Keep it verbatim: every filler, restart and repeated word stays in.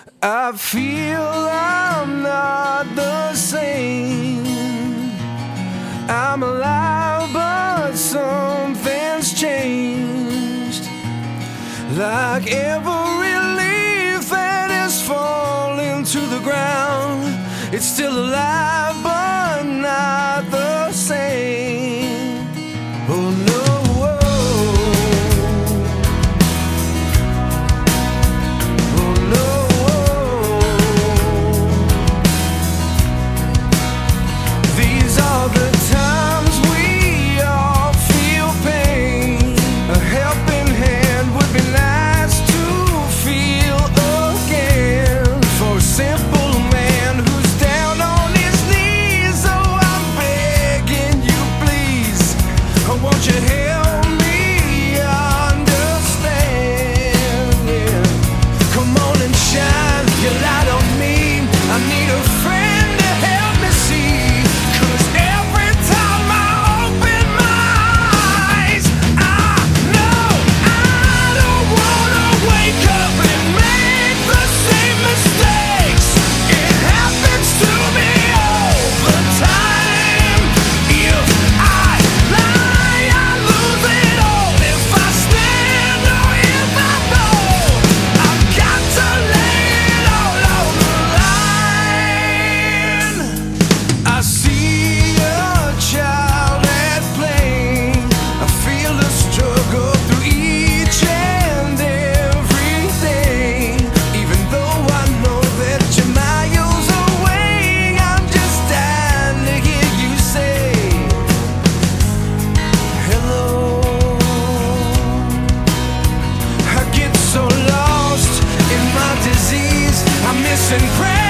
I feel I'm not the same. I'm alive, but something's changed. Like every leaf that is falling to the ground, it's still alive, but not the same. Oh no. Won't you help me understand? Yeah. Come on and shine your light on me. I need a friend to help me see. 'Cause every time I open my eyes, I know I don't wanna wake up and make the same mistakes. It happens to me all the time. If I lie, I lose it all. If I stand or if I fall, I've got to lay it all on the line. I see a child at play. I feel the struggle through each and every day. Even though I know that you're miles away, I'm just dying to hear you say hello. I get so lost in my disease, I'm missing prayer.